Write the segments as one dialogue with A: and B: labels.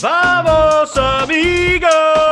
A: Vamos, amigos!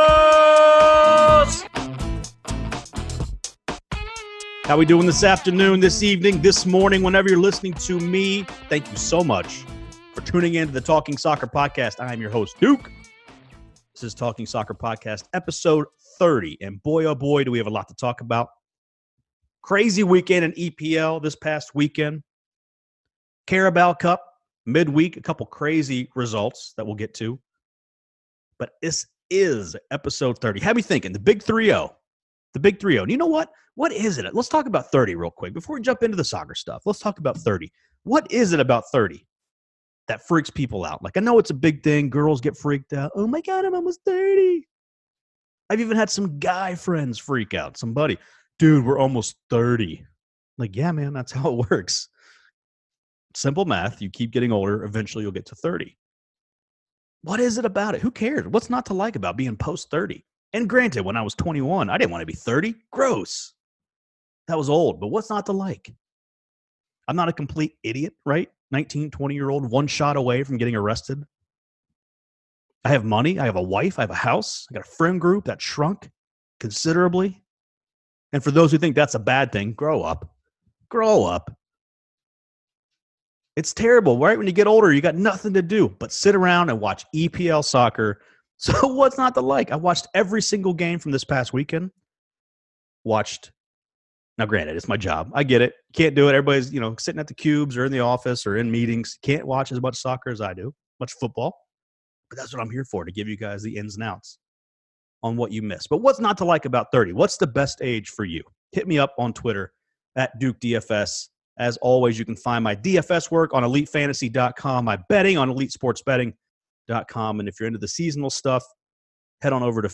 A: How we doing this afternoon, this evening, this morning, whenever you're listening to me? Thank you so much for tuning in to the Talking Soccer Podcast. I am your host, Duke. This is Talking Soccer Podcast, episode 30. And boy, oh boy, do we have a lot to talk about. Crazy weekend in EPL this past weekend. Carabao Cup, midweek, a couple crazy results that we'll get to. But this is episode 30. Have me thinking, the big 3-0. The big 3-0. And you know what? What is it? Let's talk about 30 real quick. Before we jump into the soccer stuff, let's talk about 30. What is it about 30 that freaks people out? Like, I know it's a big thing. Girls get freaked out. Oh, my God, I'm almost 30. I've even had some guy friends freak out. Somebody, dude, we're almost 30. Like, yeah, man, that's how it works. Simple math. You keep getting older. Eventually, you'll get to 30. What is it about it? Who cares? What's not to like about being post 30? And granted, when I was 21, I didn't want to be 30. Gross. That was old. But what's not to like? I'm not a complete idiot, right? 19, 20-year-old, one shot away from getting arrested. I have money. I have a wife. I have a house. I got a friend group that shrunk considerably. And for those who think that's a bad thing, grow up. Grow up. It's terrible, right? When you get older, you got nothing to do but sit around and watch EPL soccer. So what's not to like? I watched every single game from this past weekend. Now granted, it's my job. I get it. Can't do it. Everybody's, sitting at the cubes or in the office or in meetings. Can't watch as much soccer as I do, much football. But that's what I'm here for, to give you guys the ins and outs on what you missed. But what's not to like about 30? What's the best age for you? Hit me up on Twitter at DukeDFS. As always, you can find my DFS work on EliteFantasy.com, my betting on EliteSportsBetting.com. And if you're into the seasonal stuff, head on over to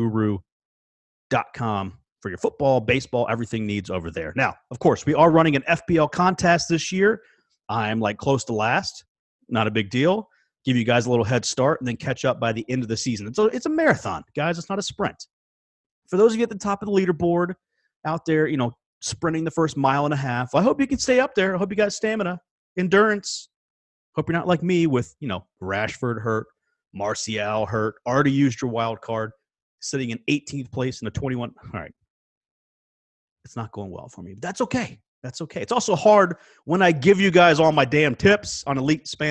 A: FantasyGuru.com for your football, baseball, everything needs over there. Now, of course, we are running an FPL contest this year. I'm close to last. Not a big deal. Give you guys a little head start and then catch up by the end of the season. It's a marathon, guys. It's not a sprint. For those of you at the top of the leaderboard out there, sprinting the first mile and a half. I hope you can stay up there. I hope you got stamina, endurance. Hope you're not like me with, Rashford hurt, Martial hurt, already used your wild card, sitting in 18th place in the 21. All right. It's not going well for me. But that's okay. That's okay. It's also hard when I give you guys all my damn tips on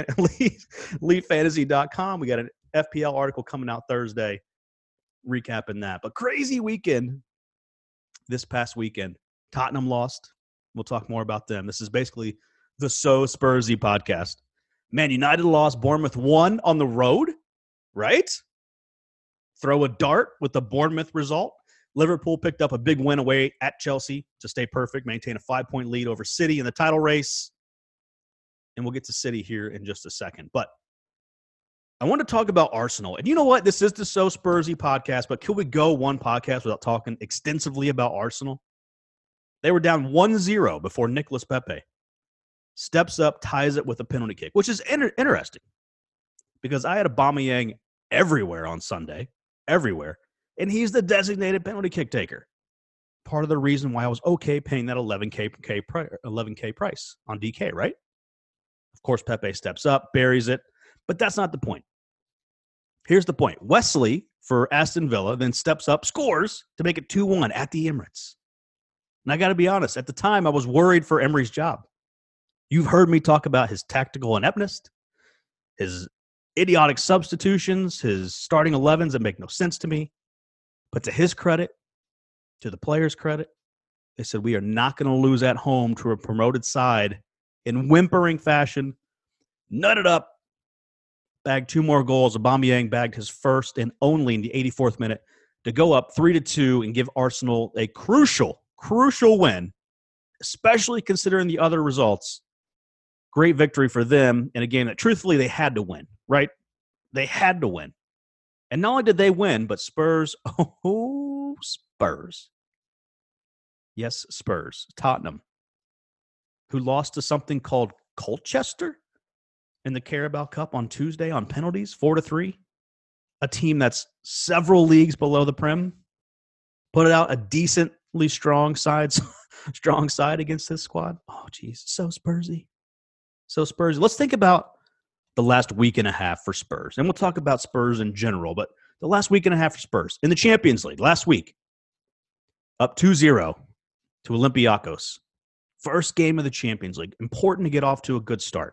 A: EliteFantasy.com. We got an FPL article coming out Thursday recapping that. But crazy weekend this past weekend. Tottenham lost. We'll talk more about them. This is basically the So Spursy podcast. Man United lost. Bournemouth won on the road, right? Throw a dart with the Bournemouth result. Liverpool picked up a big win away at Chelsea to stay perfect, maintain a 5-point lead over City in the title race. And we'll get to City here in just a second. But I want to talk about Arsenal. And you know what? This is the So Spursy podcast, but can we go one podcast without talking extensively about Arsenal? They were down 1-0 before Nicolas Pepe steps up, ties it with a penalty kick, which is interesting because I had Aubameyang everywhere on Sunday, everywhere, and he's the designated penalty kick taker. Part of the reason why I was okay paying that 11K price on DK, right? Of course, Pepe steps up, buries it, but that's not the point. Here's the point. Wesley for Aston Villa then steps up, scores to make it 2-1 at the Emirates. And I got to be honest, at the time, I was worried for Emery's job. You've heard me talk about his tactical ineptness, his idiotic substitutions, his starting 11s that make no sense to me. But to his credit, to the players' credit, they said, we are not going to lose at home to a promoted side in whimpering fashion. Nut it up. Bagged 2 more goals. Aubameyang bagged his first and only in the 84th minute to go up 3-2 and give Arsenal a crucial win, especially considering the other results. Great victory for them in a game that, truthfully, they had to win, right? They had to win. And not only did they win, but Spurs, Spurs. Yes, Spurs. Tottenham, who lost to something called Colchester in the Carabao Cup on Tuesday on penalties, 4-3. A team that's several leagues below the Prem. Put out a decently strong side against this squad. Oh, geez. So Spursy. Let's think about the last week and a half for Spurs. And we'll talk about Spurs in general, but the last week and a half for Spurs. In the Champions League, last week, up 2-0 to Olympiacos. First game of the Champions League. Important to get off to a good start.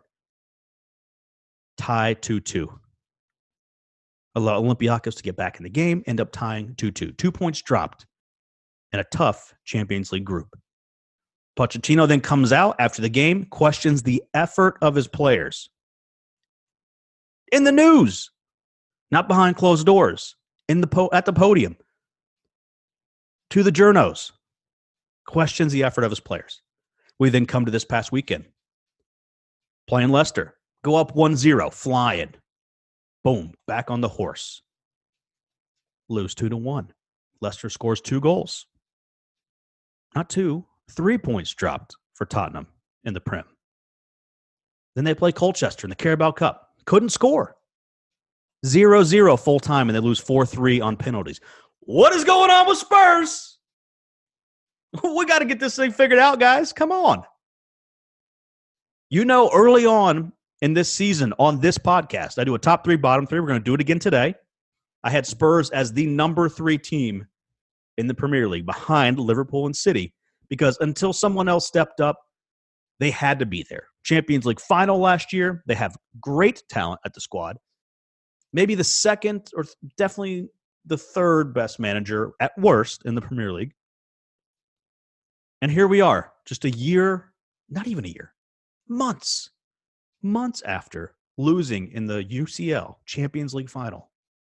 A: Tie 2-2. Allow Olympiacos to get back in the game, end up tying 2-2. 2 points dropped in a tough Champions League group. Pochettino then comes out after the game, questions the effort of his players. In the news, not behind closed doors, at the podium, to the journos, questions the effort of his players. We then come to this past weekend. Playing Leicester, go up 1-0, flying. Boom, back on the horse. Lose 2-1. Leicester scores 2 goals. Not 2, 3 points dropped for Tottenham in the Prem. Then they play Colchester in the Carabao Cup. Couldn't score. 0-0 full time, and they lose 4-3 on penalties. What is going on with Spurs? We got to get this thing figured out, guys. Come on. You know, early on in this season, on this podcast, I do a top 3, bottom 3. We're going to do it again today. I had Spurs as the number 3 team in the Premier League behind Liverpool and City because until someone else stepped up, they had to be there. Champions League final last year. They have great talent at the squad. Maybe the second or definitely the third best manager at worst in the Premier League. And here we are, just a year, not even a year, months after losing in the UCL Champions League final,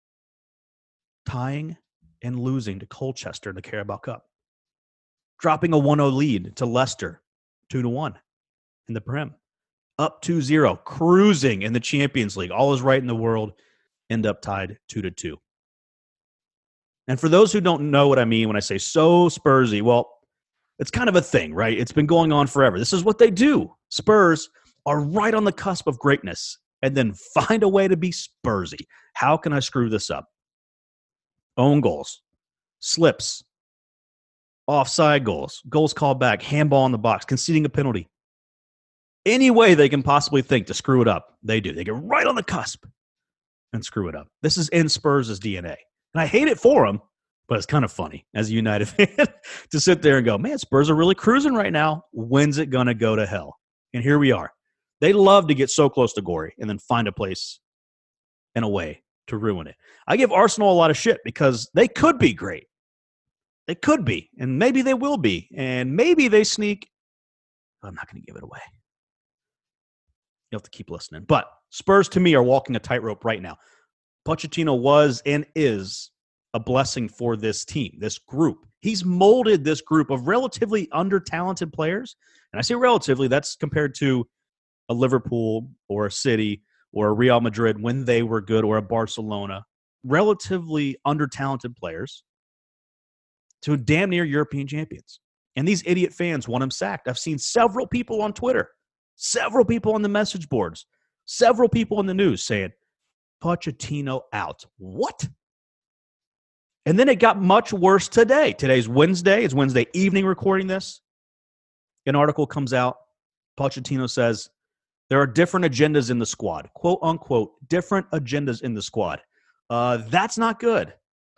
A: tying and losing to Colchester in the Carabao Cup, dropping a 1-0 lead to Leicester, 2-1 in the Prem, up 2-0, cruising in the Champions League. All is right in the world, end up tied 2-2. And for those who don't know what I mean when I say so Spursy, well, it's kind of a thing, right? It's been going on forever. This is what they do. Spurs are right on the cusp of greatness and then find a way to be Spursy. How can I screw this up? Own goals, slips, offside goals, goals called back, handball in the box, conceding a penalty. Any way they can possibly think to screw it up, they do. They get right on the cusp and screw it up. This is in Spurs' DNA. And I hate it for them, but it's kind of funny as a United fan to sit there and go, man, Spurs are really cruising right now. When's it going to go to hell? And here we are. They love to get so close to glory and then find a place and a way to ruin it. I give Arsenal a lot of shit because they could be great. They could be, and maybe they will be, and maybe they sneak. I'm not going to give it away. You'll have to keep listening. But Spurs, to me, are walking a tightrope right now. Pochettino was and is a blessing for this team, this group. He's molded this group of relatively under-talented players. And I say relatively, that's compared to a Liverpool or a City or a Real Madrid when they were good, or a Barcelona. Relatively under-talented players to damn near European champions. And these idiot fans want him sacked. I've seen several people on Twitter, several people on the message boards, several people in the news saying, Pochettino out. What? And then it got much worse today. Today's Wednesday. It's Wednesday evening recording this. An article comes out. Pochettino says, there are different agendas in the squad. Quote, unquote, different agendas in the squad. That's not good.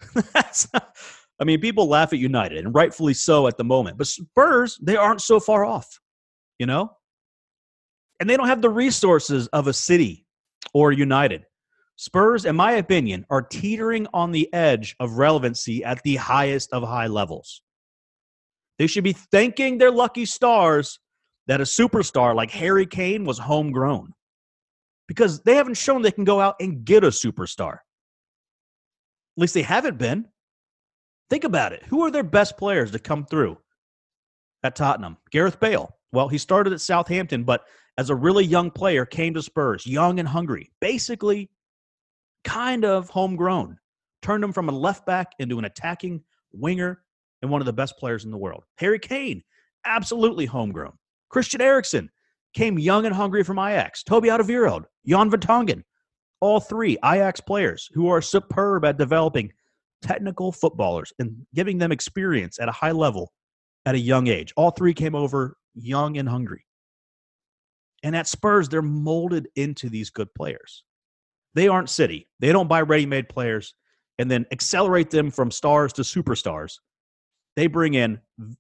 A: I mean, people laugh at United, and rightfully so at the moment. But Spurs, they aren't so far off, you know? And they don't have the resources of a City or United. Spurs, in my opinion, are teetering on the edge of relevancy at the highest of high levels. They should be thanking their lucky stars that a superstar like Harry Kane was homegrown, because they haven't shown they can go out and get a superstar. At least they haven't been. Think about it. Who are their best players to come through at Tottenham? Gareth Bale. Well, he started at Southampton, but as a really young player came to Spurs, young and hungry, basically kind of homegrown. Turned him from a left back into an attacking winger and one of the best players in the world. Harry Kane, absolutely homegrown. Christian Eriksen came young and hungry from Ajax. Toby Alderweireld, Jan Vertonghen, all three Ajax players who are superb at developing technical footballers and giving them experience at a high level at a young age. All three came over young and hungry. And at Spurs, they're molded into these good players. They aren't City. They don't buy ready-made players and then accelerate them from stars to superstars. They bring in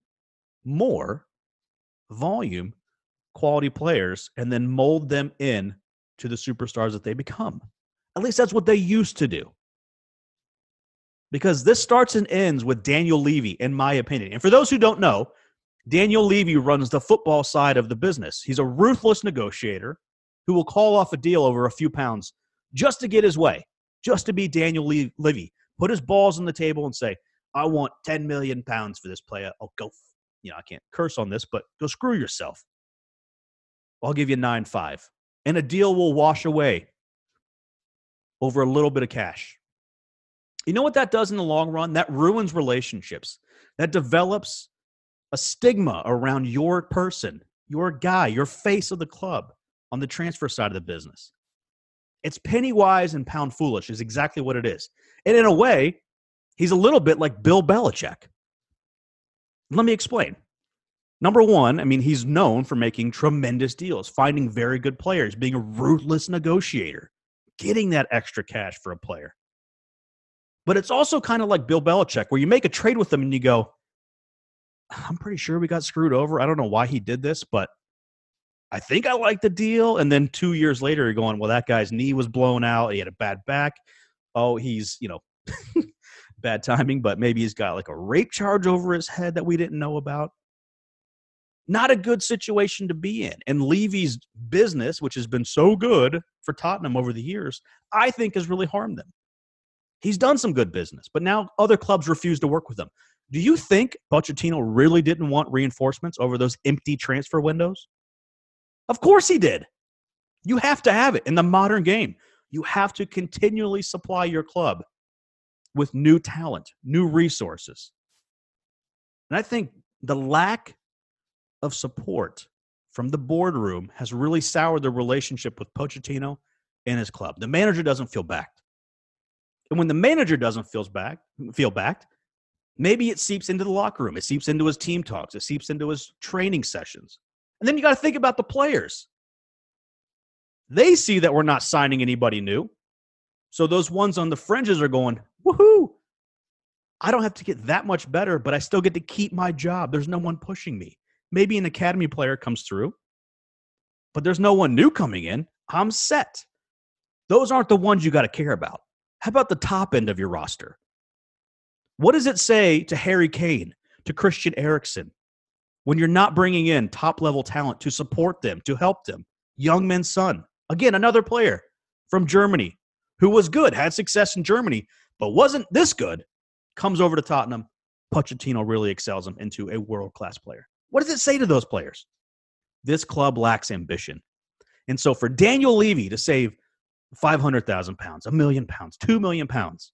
A: more volume, quality players, and then mold them in to the superstars that they become. At least that's what they used to do. Because this starts and ends with Daniel Levy, in my opinion. And for those who don't know, Daniel Levy runs the football side of the business. He's a ruthless negotiator who will call off a deal over a few pounds just to get his way, just to be Daniel Levy. Put his balls on the table and say, I want 10 million pounds for this player. Oh, go, I can't curse on this, but go screw yourself. I'll give you 9.5. And a deal will wash away over a little bit of cash. You know what that does in the long run? That ruins relationships. That develops a stigma around your person, your guy, your face of the club on the transfer side of the business. It's penny wise and pound foolish is exactly what it is. And in a way, he's a little bit like Bill Belichick. Let me explain. Number one, he's known for making tremendous deals, finding very good players, being a ruthless negotiator, getting that extra cash for a player. But it's also kind of like Bill Belichick, where you make a trade with him and you go, I'm pretty sure we got screwed over. I don't know why he did this, but I think I like the deal. And then 2 years later, you're going, well, that guy's knee was blown out. He had a bad back. Oh, he's, bad timing, but maybe he's got like a rape charge over his head that we didn't know about. Not a good situation to be in. And Levy's business, which has been so good for Tottenham over the years, I think has really harmed them. He's done some good business, but now other clubs refuse to work with him. Do you think Pochettino really didn't want reinforcements over those empty transfer windows? Of course he did. You have to have it in the modern game. You have to continually supply your club with new talent, new resources. And I think the lack of support from the boardroom has really soured the relationship with Pochettino and his club. The manager doesn't feel backed. And when the manager doesn't feel backed, maybe it seeps into the locker room. It seeps into his team talks. It seeps into his training sessions. And then you got to think about the players. They see that we're not signing anybody new. So those ones on the fringes are going, woohoo, I don't have to get that much better, but I still get to keep my job. There's no one pushing me. Maybe an academy player comes through, but there's no one new coming in. I'm set. Those aren't the ones you got to care about. How about the top end of your roster? What does it say to Harry Kane, to Christian Eriksen, when you're not bringing in top-level talent to support them, to help them? Young-Min Son, again, another player from Germany who was good, had success in Germany, but wasn't this good, comes over to Tottenham. Pochettino really excels him into a world-class player. What does it say to those players? This club lacks ambition. And so for Daniel Levy to save 500,000 pounds, 1 million pounds, 2 million pounds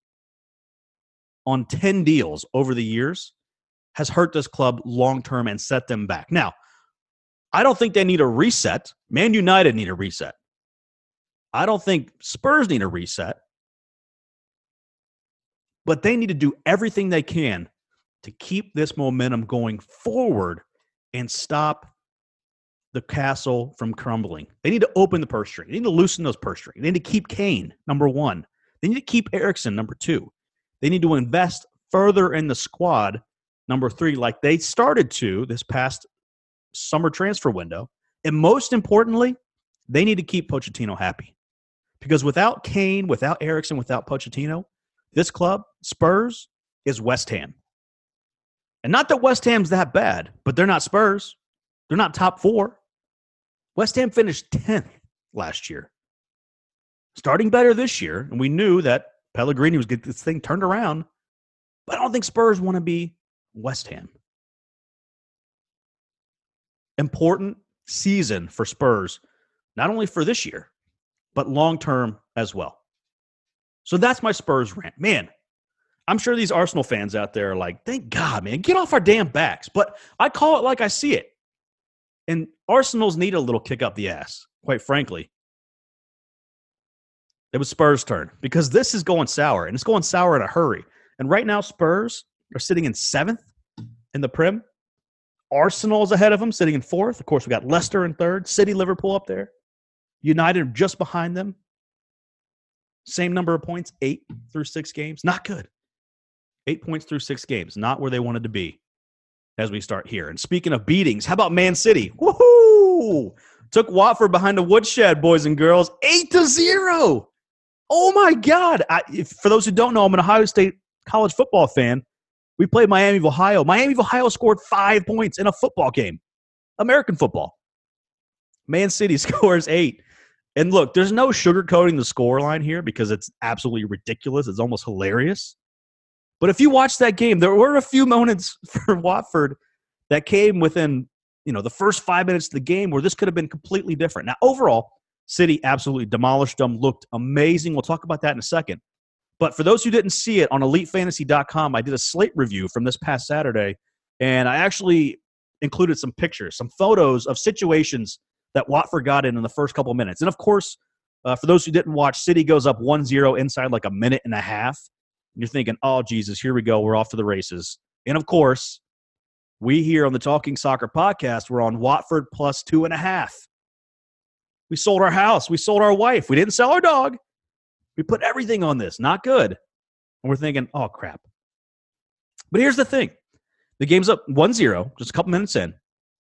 A: on 10 deals over the years has hurt this club long-term and set them back. Now, I don't think they need a reset. Man United need a reset. I don't think Spurs need a reset. But they need to do everything they can to keep this momentum going forward and stop the castle from crumbling. They need to open the purse string. They need to loosen those purse strings. They need to keep Kane, number one. They need to keep Eriksen, number two. They need to invest further in the squad, number three, like they started to this past summer transfer window. And most importantly, they need to keep Pochettino happy. Because without Kane, without Eriksen, without Pochettino, this club, Spurs, is West Ham. And not that West Ham's that bad, but they're not Spurs. They're not top four. West Ham finished 10th last year. Starting better this year, and we knew that Pellegrini was getting this thing turned around, but I don't think Spurs want to be West Ham. Important season for Spurs, not only for this year, but long-term as well. So that's my Spurs rant. Man, I'm sure these Arsenal fans out there are like, thank God, man, get off our damn backs. But I call it like I see it. And Arsenal's need a little kick up the ass, quite frankly. It was Spurs' turn because this is going sour, and it's going sour in a hurry. And right now, Spurs are sitting in 7th in the Prem. Arsenal is ahead of them, sitting in fourth. Of course, we got Leicester in third. City, Liverpool up there. United just behind them. Same number of points, 8 through 6 games. Not good. 8 points through 6 games. Not where they wanted to be as we start here. And speaking of beatings, how about Man City? Woohoo! Took Watford behind the woodshed, boys and girls. 8-0. Oh, my God. For those who don't know, I'm an Ohio State college football fan. We played Miami of Ohio. Miami of Ohio scored 5 points in a football game. American football. Man City scores 8. And look, there's no sugarcoating the scoreline here because it's absolutely ridiculous. It's almost hilarious. But if you watch that game, there were a few moments for Watford that came within, the first 5 minutes of the game where this could have been completely different. Now, overall, City absolutely demolished them, looked amazing. We'll talk about that in a second. But for those who didn't see it, on EliteFantasy.com, I did a slate review from this past Saturday, and I actually included some pictures, some photos of situations that Watford got in the first couple of minutes. And, of course, for those who didn't watch, City goes up 1-0 inside like a minute and a half. And you're thinking, oh, Jesus, here we go. We're off to the races. And, of course, we here on the Talking Soccer podcast, we're on Watford plus 2.5. We sold our house. We sold our wife. We didn't sell our dog. We put everything on this. Not good. And we're thinking, oh, crap. But here's the thing. The game's up 1-0, just a couple minutes in.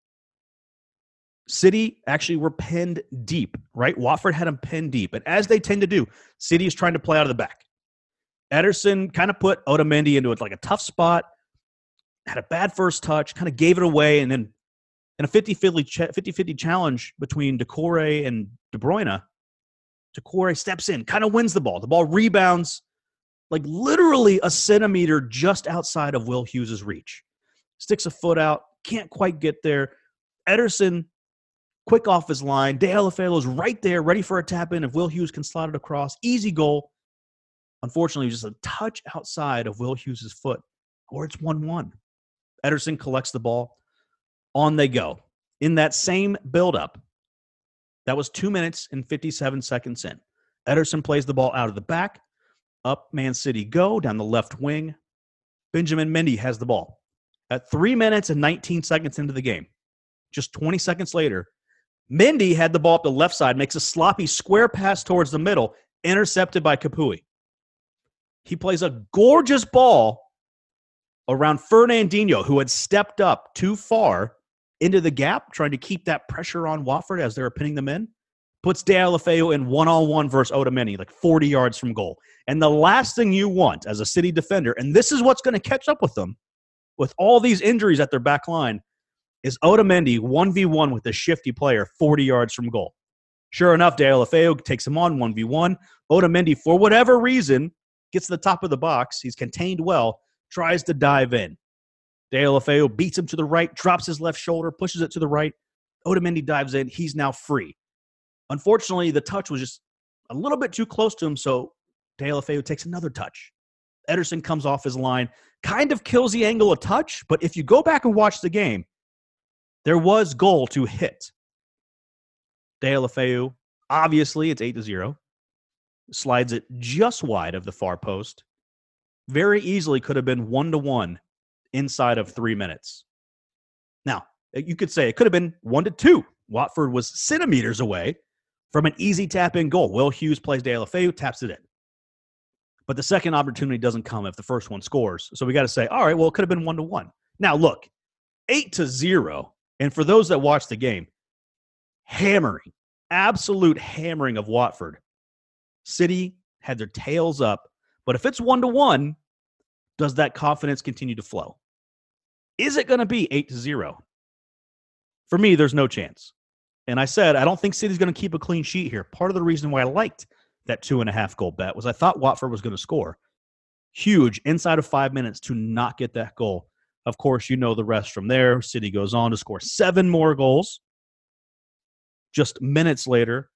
A: City actually were pinned deep, right? Watford had them pinned deep. And as they tend to do, City is trying to play out of the back. Ederson kind of put Otamendi into like a tough spot, had a bad first touch, kind of gave it away, and then in a 50-50 challenge between Doucouré and De Bruyne, Doucouré steps in, kind of wins the ball. The ball rebounds like literally a centimeter just outside of Will Hughes' reach. Sticks a foot out, can't quite get there. Ederson, quick off his line. De Alefelo's right there, ready for a tap-in if Will Hughes can slot it across. Easy goal. Unfortunately, just a touch outside of Will Hughes' foot, or it's 1-1. Ederson collects the ball. On they go. In that same build-up, that was 2 minutes and 57 seconds in. Ederson plays the ball out of the back. Up Man City go, down the left wing. Benjamin Mendy has the ball. At 3 minutes and 19 seconds into the game, just 20 seconds later, Mendy had the ball up the left side, makes a sloppy square pass towards the middle, intercepted by Capuy. He plays a gorgeous ball around Fernandinho, who had stepped up too far into the gap, trying to keep that pressure on Watford as they're pinning them in. Puts De Alefeo in one-on-one versus Otamendi, like 40 yards from goal. And the last thing you want as a City defender, and this is what's going to catch up with them, with all these injuries at their back line, is Otamendi 1v1 with a shifty player 40 yards from goal. Sure enough, De Alefeo takes him on 1v1. Otamendi, for whatever reason, gets to the top of the box. He's contained well, tries to dive in. De Alefeo beats him to the right, drops his left shoulder, pushes it to the right. Otamendi dives in. He's now free. Unfortunately, the touch was just a little bit too close to him, so De Alefeo takes another touch. Ederson comes off his line, kind of kills the angle a touch, but if you go back and watch the game, there was goal to hit. De Alefeo, obviously, it's 8-0. Slides it just wide of the far post. Very easily could have been 1-1 inside of 3 minutes. Now, you could say it could have been 1-2. Watford was centimeters away from an easy tap-in goal. Will Hughes plays De Alefeo, taps it in. But the second opportunity doesn't come if the first one scores. So we got to say, all right, well, it could have been 1-1. Now, look, 8-0. And for those that watch the game, hammering, absolute hammering of Watford. City had their tails up. But if it's 1-1, does that confidence continue to flow? Is it going to be 8-0? For me, there's no chance. And I said, I don't think City's going to keep a clean sheet here. Part of the reason why I liked that 2.5 goal bet was I thought Watford was going to score. Huge inside of 5 minutes to not get that goal. Of course, you know the rest from there. City goes on to score 7 more goals. Just minutes later,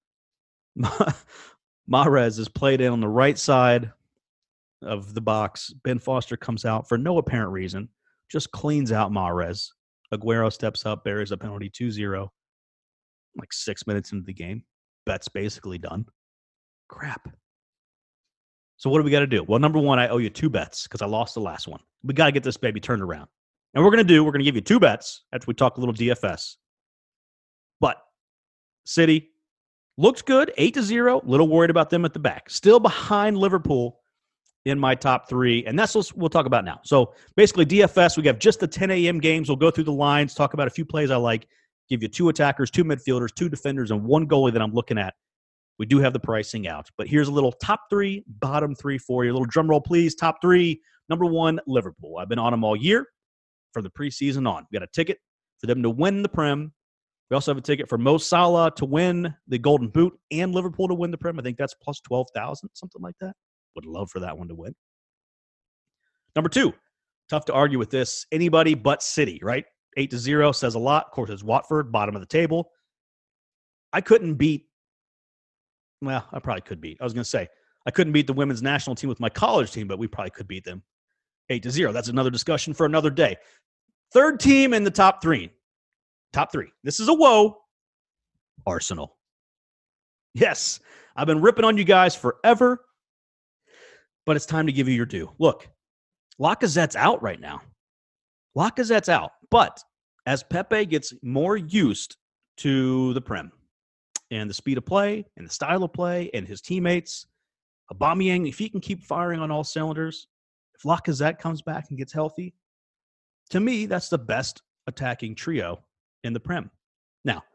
A: Mahrez is played in on the right side of the box. Ben Foster comes out for no apparent reason, just cleans out Mahrez. Aguero steps up, buries a penalty 2-0. Like 6 minutes into the game. Bet's basically done. Crap. So what do we got to do? Well, number one, I owe you 2 bets because I lost the last one. We got to get this baby turned around. And we're going to give you two bets after we talk a little DFS. But City looks good, 8-0. Little worried about them at the back. Still behind Liverpool in my top three, and that's what we'll talk about now. So basically, DFS, we have just the 10 a.m. games. We'll go through the lines, talk about a few plays I like, give you two attackers, two midfielders, two defenders, and one goalie that I'm looking at. We do have the pricing out. But here's a little top three, bottom three for you. A little drum roll, please. Top three. Number one, Liverpool. I've been on them all year from the preseason on. We got a ticket for them to win the Prem. We also have a ticket for Mo Salah to win the Golden Boot and Liverpool to win the Prem. I think that's plus 12,000, something like that. Would love for that one to win. Number two, tough to argue with this. Anybody but City, right? 8-0 says a lot. Of course, it's Watford, bottom of the table. I couldn't beat, well, I probably could beat. I was going to say, I couldn't beat the women's national team with my college team, but we probably could beat them 8-0. That's another discussion for another day. Third team in the top three. Top three. This is a whoa. Arsenal. Yes, I've been ripping on you guys forever, but it's time to give you your due. Look, Lacazette's out right now. Lacazette's out. But as Pepe gets more used to the Prem and the speed of play and the style of play and his teammates, Aubameyang, if he can keep firing on all cylinders, if Lacazette comes back and gets healthy, to me, that's the best attacking trio in the Prem. Now,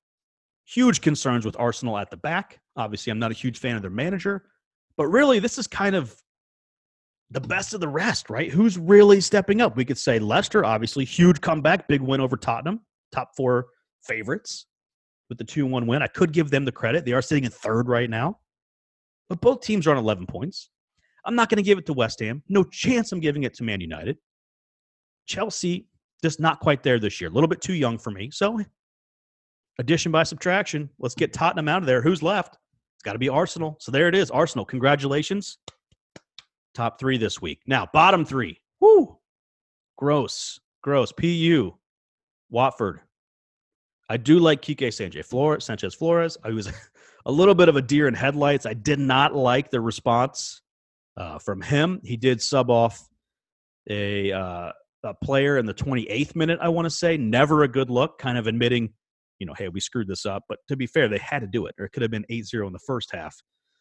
A: huge concerns with Arsenal at the back. Obviously, I'm not a huge fan of their manager, but really, this is kind of the best of the rest, right? Who's really stepping up? We could say Leicester, obviously, huge comeback, big win over Tottenham, top four favorites with the 2-1 win. I could give them the credit. They are sitting in third right now, but both teams are on 11 points. I'm not going to give it to West Ham. No chance I'm giving it to Man United. Chelsea, just not quite there this year. A little bit too young for me. So, addition by subtraction. Let's get Tottenham out of there. Who's left? It's got to be Arsenal. So there it is. Arsenal, congratulations. Top three this week. Now, bottom three. Woo! Gross. PU. Watford. I do like Kike Sanchez Flores. I was a little bit of a deer in headlights. I did not like the response from him. He did sub off a player in the 28th minute, I want to say. Never a good look, kind of admitting, hey, we screwed this up. But to be fair, they had to do it, or it could have been 8-0 in the first half.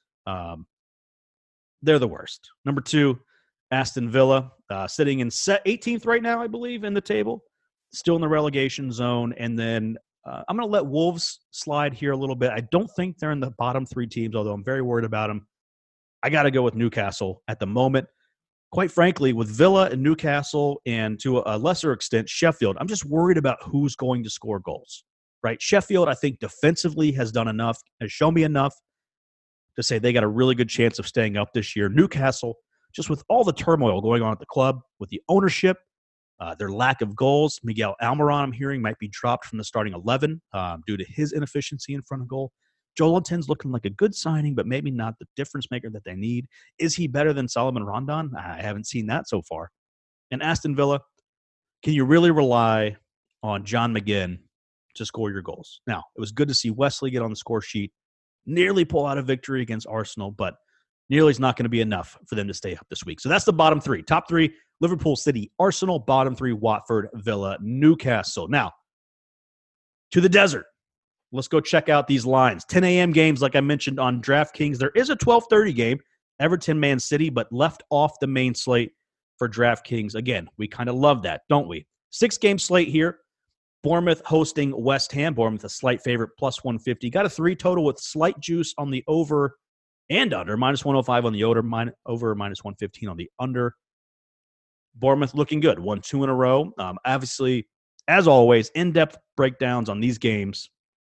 A: They're the worst. Number two, Aston Villa, sitting in 18th right now, I believe, in the table. Still in the relegation zone. And then I'm going to let Wolves slide here a little bit. I don't think they're in the bottom three teams, although I'm very worried about them. I got to go with Newcastle at the moment. Quite frankly, with Villa and Newcastle and to a lesser extent, Sheffield, I'm just worried about who's going to score goals, right? Sheffield, I think defensively has done enough, has shown me enough to say they got a really good chance of staying up this year. Newcastle, just with all the turmoil going on at the club, with the ownership, their lack of goals, Miguel Almiron, I'm hearing, might be dropped from the starting 11 due to his inefficiency in front of goal. Joelinton's looking like a good signing, but maybe not the difference maker that they need. Is he better than Solomon Rondon? I haven't seen that so far. And Aston Villa, can you really rely on John McGinn to score your goals? Now, it was good to see Wesley get on the score sheet, nearly pull out a victory against Arsenal, but nearly is not going to be enough for them to stay up this week. So that's the bottom three. Top three, Liverpool, City, Arsenal. Bottom three, Watford, Villa, Newcastle. Now, to the desert. Let's go check out these lines. 10 a.m. games, like I mentioned on DraftKings. There is a 12:30 game, Everton, Man City, but left off the main slate for DraftKings. Again, we kind of love that, don't we? 6-game slate here. Bournemouth hosting West Ham. Bournemouth a slight favorite, plus 150. Got a 3 total with slight juice on the over and under. Minus 105 on the over, minus 115 on the under. Bournemouth looking good. Won 2 in a row. Obviously, as always, in-depth breakdowns on these games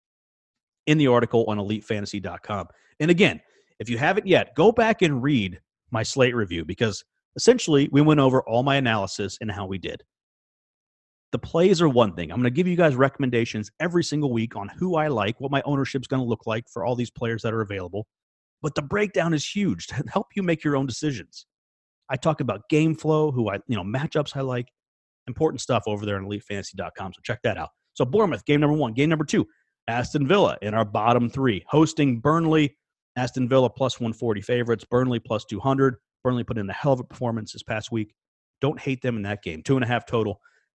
A: in the article on EliteFantasy.com. And again, if you haven't yet, go back and read my slate review because essentially we went over all my analysis and how we did. The plays are one thing. I'm going to give you guys recommendations every single week on who I like, what my ownership's going to look like for all these players that are available. But the breakdown is huge to help you make your own decisions. I talk about game flow, matchups I like, important stuff over there on EliteFantasy.com. So check that out. So Bournemouth, game number 1. Game number 2, Aston Villa in our bottom 3. Hosting Burnley, Aston Villa plus 140 favorites, Burnley plus 200. Burnley put in a hell of a performance this past week. Don't hate them in that game. 2.5 total.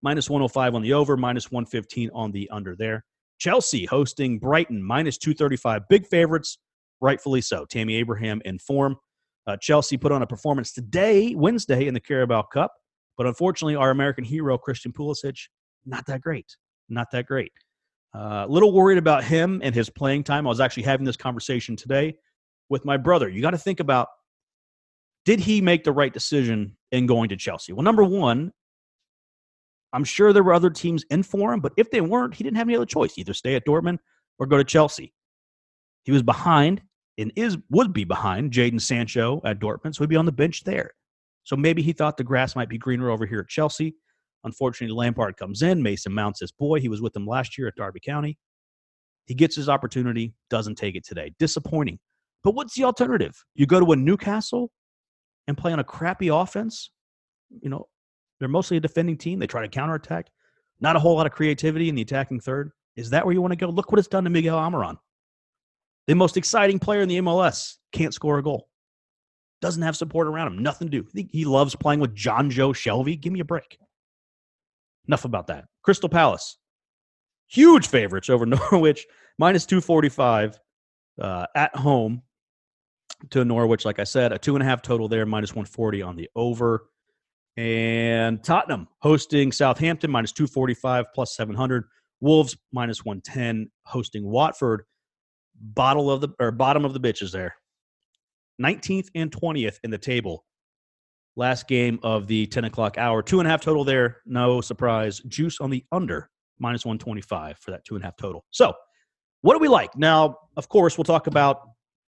A: minus 105 on the over, minus 115 on the under there. Chelsea hosting Brighton, minus 235. Big favorites, rightfully so. Tammy Abraham in form. Chelsea put on a performance today, Wednesday, in the Carabao Cup. But unfortunately, our American hero, Christian Pulisic, not that great. Not that great. A little worried about him and his playing time. I was actually having this conversation today with my brother. You got to think about, did he make the right decision in going to Chelsea? Well, number one, I'm sure there were other teams in for him, but if they weren't, he didn't have any other choice. Either stay at Dortmund or go to Chelsea. He was behind and would be behind Jadon Sancho at Dortmund, so he'd be on the bench there. So maybe he thought the grass might be greener over here at Chelsea. Unfortunately, Lampard comes in. Mason Mount's his boy. He was with him last year at Derby County. He gets his opportunity, doesn't take it today. Disappointing. But what's the alternative? You go to a Newcastle and play on a crappy offense? You know, they're mostly a defending team. They try to counterattack. Not a whole lot of creativity in the attacking third. Is that where you want to go? Look what it's done to Miguel Almiron. The most exciting player in the MLS. Can't score a goal. Doesn't have support around him. Nothing to do. He loves playing with John Joe Shelby. Give me a break. Enough about that. Crystal Palace. Huge favorites over Norwich. Minus 245 at home to Norwich. Like I said, a 2.5 total there. Minus 140 on the over. And Tottenham hosting Southampton. Minus 245 plus 700. Wolves minus 110 hosting Watford. Bottom of the bitches there. 19th and 20th in the table. Last game of the 10 o'clock hour. 2.5 total there. No surprise. Juice on the under. Minus 125 for that 2.5 total. So, what do we like? Now, of course, we'll talk about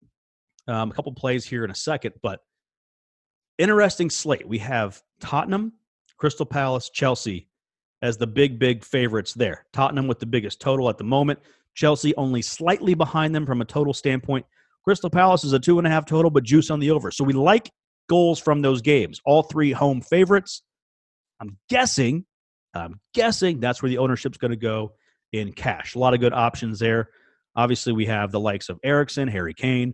A: a couple plays here in a second, but interesting slate. We have Tottenham, Crystal Palace, Chelsea as the big favorites there. Tottenham with the biggest total at the moment. Chelsea only slightly behind them from a total standpoint. Crystal Palace is a 2.5 total, but juice on the over. So we like goals from those games. All three home favorites. I'm guessing that's where the ownership's going to go in cash. A lot of good options there. Obviously, we have the likes of Eriksen, Harry Kane,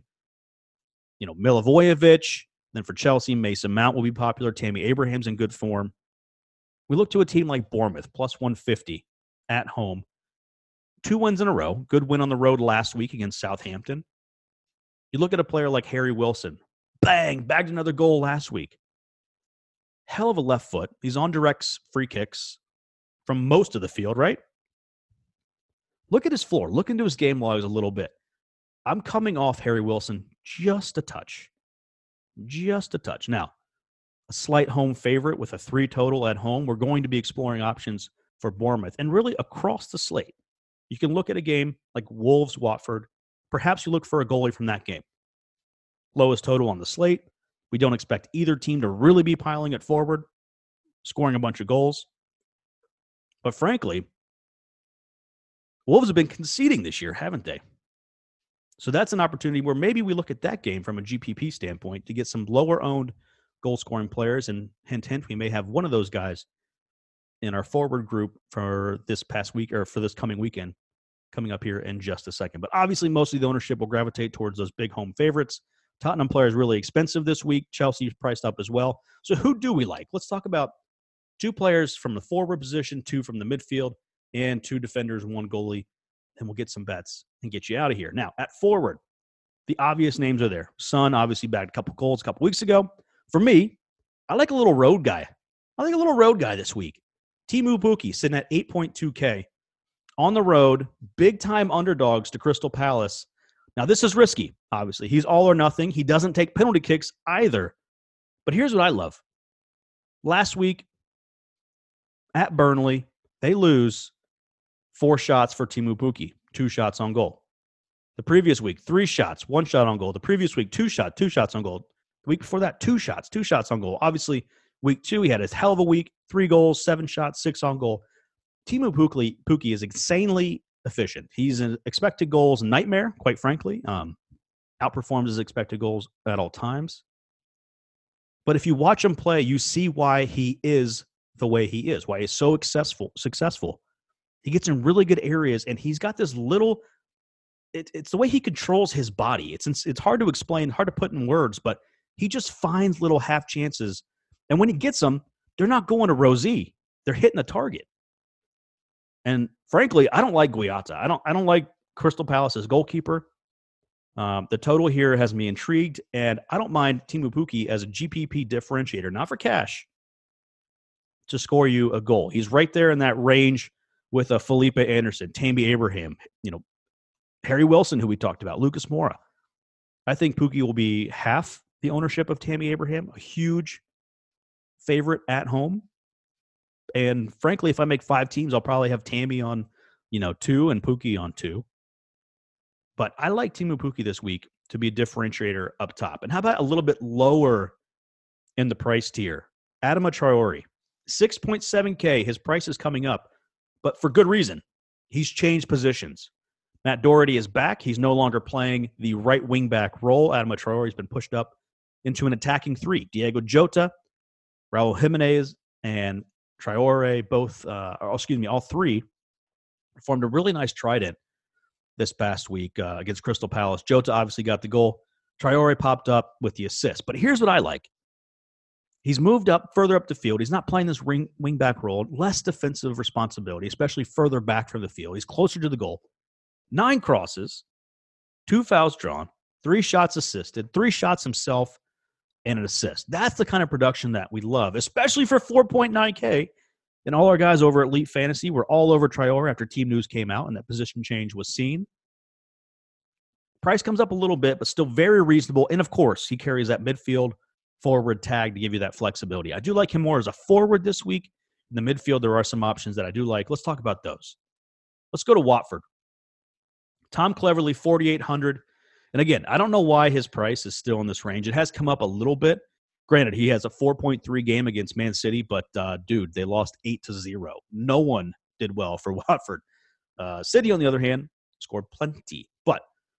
A: Milivojevic. Then for Chelsea, Mason Mount will be popular. Tammy Abraham's in good form. We look to a team like Bournemouth, plus 150 at home. 2 wins in a row. Good win on the road last week against Southampton. You look at a player like Harry Wilson. Bang! Bagged another goal last week. Hell of a left foot. He's on direct free kicks from most of the field, right? Look at his floor. Look into his game logs a little bit. I'm coming off Harry Wilson just a touch. Just a touch. Now, a slight home favorite with a 3 total at home. We're going to be exploring options for Bournemouth and really across the slate. You can look at a game like Wolves-Watford. Perhaps you look for a goalie from that game. Lowest total on the slate. We don't expect either team to really be piling it forward, scoring a bunch of goals. But frankly, Wolves have been conceding this year, haven't they? So that's an opportunity where maybe we look at that game from a GPP standpoint to get some lower-owned goal-scoring players. And hint, we may have one of those guys in our forward group for this past week or for this coming weekend coming up here in just a second. But obviously, most of the ownership will gravitate towards those big home favorites. Tottenham players really expensive this week. Chelsea's priced up as well. So who do we like? Let's talk about 2 players from the forward position, 2 from the midfield, and 2 defenders, 1 goalie. And we'll get some bets and get you out of here. Now, at forward, the obvious names are there. Son obviously bagged a couple goals a couple weeks ago. For me, I like a little road guy. This week. Teemu Pukki sitting at 8.2K. On the road, big-time underdogs to Crystal Palace. Now, this is risky, obviously. He's all or nothing. He doesn't take penalty kicks either. But here's what I love. Last week at Burnley, they lose 4 shots for Teemu Pukki, 2 shots on goal. The previous week, 3 shots, 1 shot on goal. The previous week, 2 shots on goal. The week before that, 2 shots on goal. Obviously, week 2, he had his hell of a week, 3 goals, 7 shots, 6 on goal. Teemu Pukki is insanely efficient. He's an expected goals nightmare, quite frankly. Outperforms his expected goals at all times. But if you watch him play, you see why he is the way he is, why he's so successful. He gets in really good areas, and he's got this little it's the way he controls his body. It's hard to explain, hard to put in words, but he just finds little half chances. And when he gets them, they're not going to Rosie. they're hitting the target. And frankly, I don't like Guiata. I don't like Crystal Palace's goalkeeper. The total here has me intrigued, and I don't mind Teemu Pukki as a GPP differentiator, not for cash, to score you a goal. He's right there in that range with a Felipe Anderson, Tammy Abraham, Harry Wilson, who we talked about, Lucas Moura. I think Pukki will be half the ownership of Tammy Abraham, a huge favorite at home. And frankly, if I make 5 teams, I'll probably have Tammy on, 2 and Pukki on 2. But I like Teemu Pukki this week to be a differentiator up top. And how about a little bit lower in the price tier? Adama Traore, 6.7K. His price is coming up, but for good reason. He's changed positions. Matt Doherty is back. He's no longer playing the right wing back role. Adama Traore has been pushed up into an attacking 3. Diego Jota, Raul Jimenez, and Traore, all 3 formed a really nice trident this past week against Crystal Palace. Jota obviously got the goal. Traore popped up with the assist. But here's what I like. He's moved up, further up the field. He's not playing this wing back role. Less defensive responsibility, especially further back from the field. He's closer to the goal. 9 crosses, 2 fouls drawn, 3 shots assisted, 3 shots himself, and an assist. That's the kind of production that we love, especially for 4.9K. And all our guys over at Elite Fantasy were all over Traore after team news came out and that position change was seen. Price comes up a little bit, but still very reasonable. And, of course, he carries that midfield forward tag to give you that flexibility. I do like him more as a forward this week. In the midfield, there are some options that I do like. Let's talk about those. Let's go to Watford. Tom Cleverley, 4,800. And, again, I don't know why his price is still in this range. It has come up a little bit. Granted, he has a 4.3 game against Man City, but, dude, they lost 8-0. No one did well for Watford. City, on the other hand, scored plenty. But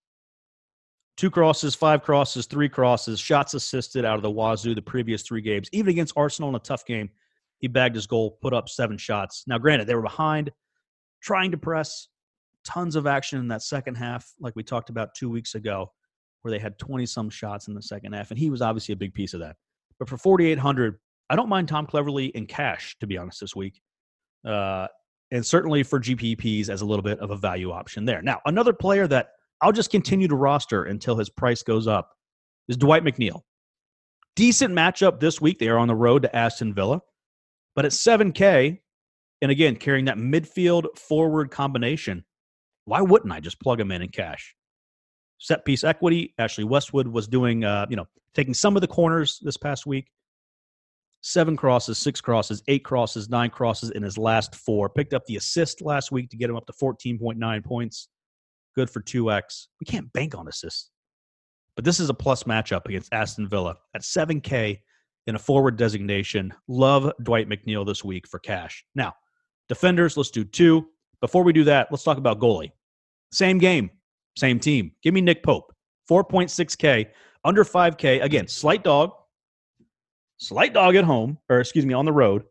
A: 2 crosses, 5 crosses, 3 crosses, shots assisted out of the wazoo the previous 3 games. Even against Arsenal in a tough game, he bagged his goal, put up 7 shots. Now, granted, they were behind, trying to press, tons of action in that second half, like we talked about 2 weeks ago, where they had 20-some shots in the second half, and he was obviously a big piece of that. But for 4,800, I don't mind Tom Cleverley in cash, to be honest, this week. And certainly for GPPs as a little bit of a value option there. Now, another player that I'll just continue to roster until his price goes up is Dwight McNeil. Decent matchup this week. They are on the road to Aston Villa. But at 7K, and again, carrying that midfield forward combination, why wouldn't I just plug him in cash? Set piece equity. Ashley Westwood was doing, taking some of the corners this past week. 7 crosses, 6 crosses, 8 crosses, 9 crosses in his last 4. Picked up the assist last week to get him up to 14.9 points. Good for 2x. We can't bank on assists. But this is a plus matchup against Aston Villa at 7K in a forward designation. Love Dwight McNeil this week for cash. Now, defenders, let's do 2. Before we do that, let's talk about goalie. Same game, same team. Give me Nick Pope. 4.6K, under 5K. Again, slight dog at home, on the road.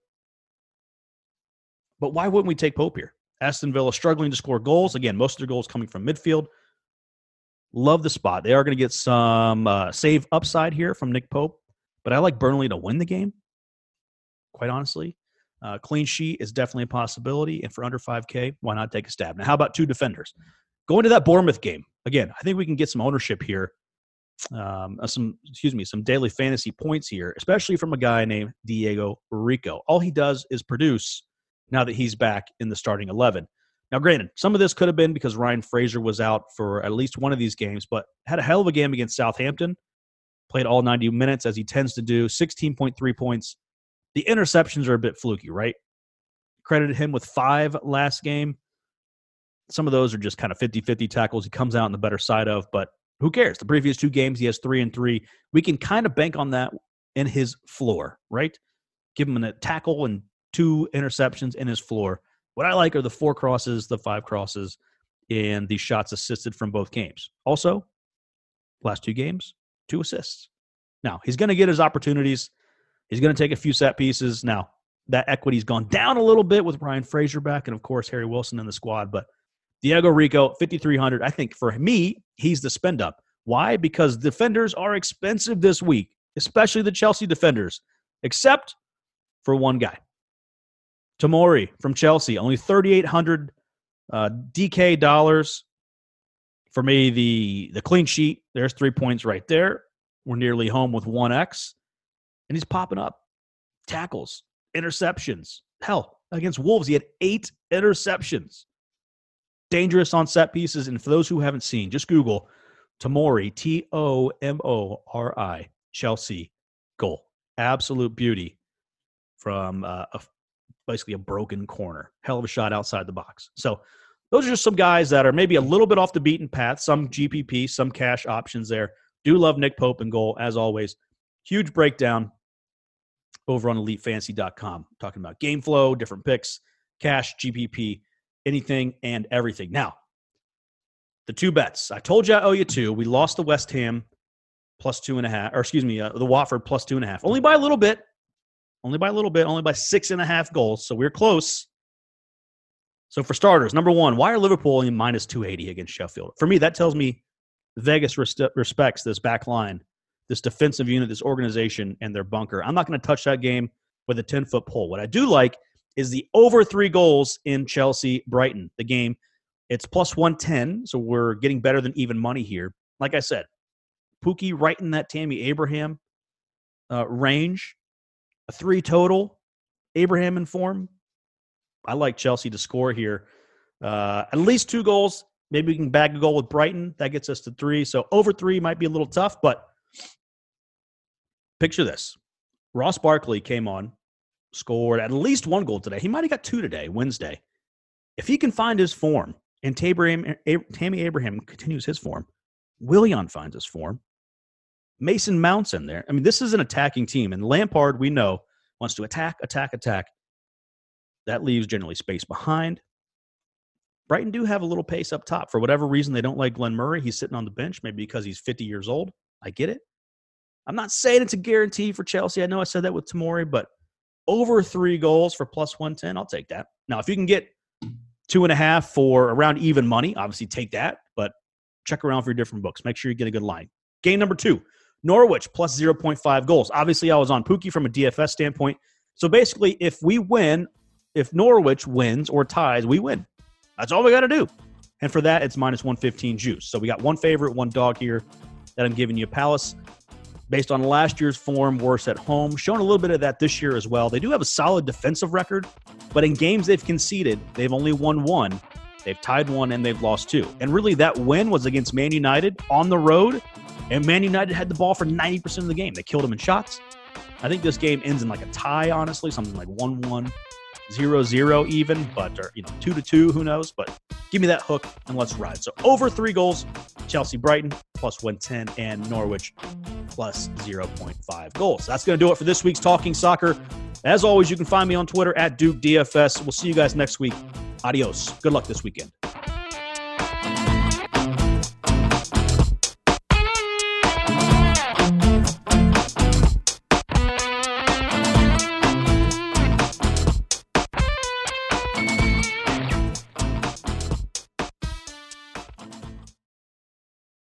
A: But why wouldn't we take Pope here? Aston Villa struggling to score goals. Again, most of their goals coming from midfield. Love the spot. They are going to get some save upside here from Nick Pope. But I like Burnley to win the game, quite honestly. Clean sheet is definitely a possibility. And for under 5K, why not take a stab? Now, how about 2 defenders? Going to that Bournemouth game. Again, I think we can get some ownership here. Some daily fantasy points here, especially from a guy named Diego Rico. All he does is produce now that he's back in the starting 11. Now, granted, some of this could have been because Ryan Fraser was out for at least one of these games, but had a hell of a game against Southampton. Played all 90 minutes, as he tends to do. 16.3 points. The interceptions are a bit fluky, right? Credited him with 5 last game. Some of those are just kind of 50-50 tackles he comes out on the better side of, but who cares? The previous 2 games, he has 3 and 3. We can kind of bank on that in his floor, right? Give him a tackle and 2 interceptions in his floor. What I like are the 4 crosses, the 5 crosses, and the shots assisted from both games. Also, last 2 games, 2 assists. Now, he's going to get his opportunities. He's going to take a few set pieces. Now, that equity's gone down a little bit with Ryan Fraser back and, of course, Harry Wilson in the squad. But Diego Rico, 5,300. I think for me, he's the spend up. Why? Because defenders are expensive this week, especially the Chelsea defenders, except for one guy. Tomori from Chelsea, only 3,800 DK dollars. For me, the clean sheet, there's 3 points right there. We're nearly home with 1x. And he's popping up. Tackles, interceptions. Hell, against Wolves, he had 8 interceptions. Dangerous on set pieces. And for those who haven't seen, just Google Tomori, Tomori, Chelsea goal. Absolute beauty from basically a broken corner. Hell of a shot outside the box. So those are just some guys that are maybe a little bit off the beaten path, some GPP, some cash options there. Do love Nick Pope in goal, as always. Huge breakdown over on EliteFantasy.com. Talking about game flow, different picks, cash, GPP, anything and everything. Now, the 2 bets. I told you I owe you 2. We lost the West Ham plus 2.5, or excuse me, the Watford plus 2.5. Only by a little bit. Only by 6.5 goals. So we're close. So for starters, number 1, why are Liverpool in minus 280 against Sheffield? For me, that tells me Vegas respects this back line, this defensive unit, this organization, and their bunker. I'm not going to touch that game with a 10-foot pole. What I do like is the over 3 goals in Chelsea-Brighton, the game. It's plus 110, so we're getting better than even money here. Like I said, Pookie right in that Tammy Abraham range. A 3 total. Abraham in form. I like Chelsea to score here. At least 2 goals. Maybe we can bag a goal with Brighton. That gets us to 3. So over 3 might be a little tough, but picture this. Ross Barkley came on, scored at least 1 goal today. He might have got 2 today, Wednesday. If he can find his form, and Tammy Abraham continues his form, Willian finds his form, Mason Mount's in there. I mean, this is an attacking team, and Lampard, we know, wants to attack. That leaves generally space behind. Brighton do have a little pace up top. For whatever reason, they don't like Glenn Murray. He's sitting on the bench, maybe because he's 50 years old. I get it. I'm not saying it's a guarantee for Chelsea. I know I said that with Tomori, but over 3 goals for plus 110, I'll take that. Now, if you can get 2.5 for around even money, obviously take that, but check around for your different books. Make sure you get a good line. Game number 2, Norwich plus 0.5 goals. Obviously, I was on Pookie from a DFS standpoint. So basically, if we win, if Norwich wins or ties, we win. That's all we got to do. And for that, it's minus 115 juice. So we got 1 favorite, 1 dog here that I'm giving you. Palace, based on last year's form, worse at home. Showing a little bit of that this year as well. They do have a solid defensive record, but in games they've conceded, they've only won 1. They've tied 1, and they've lost 2. And really, that win was against Man United on the road, and Man United had the ball for 90% of the game. They killed them in shots. I think this game ends in like a tie, honestly, something like 1-1. 0-0 even, but 2-2, who knows? But give me that hook and let's ride. So over 3 goals, Chelsea Brighton plus 110 and Norwich plus 0.5 goals. That's going to do it for this week's Talking Soccer. As always, you can find me on Twitter at DukeDFS. We'll see you guys next week. Adios. Good luck this weekend.